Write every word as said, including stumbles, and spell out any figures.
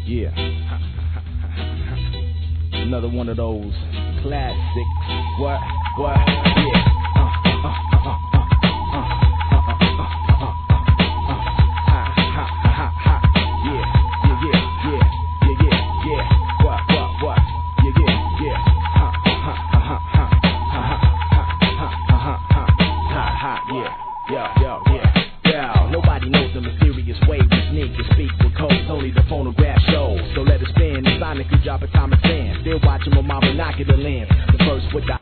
Yeah. Another one of those classics. What? What? Yeah. Uh, uh, uh, uh, uh, uh. Nobody knows the mysterious way we sneak and speak with codes. Only the phonograph shows. So let it spin and sonically drop a time and stand. Still watching my mama knock it a lens. The first with the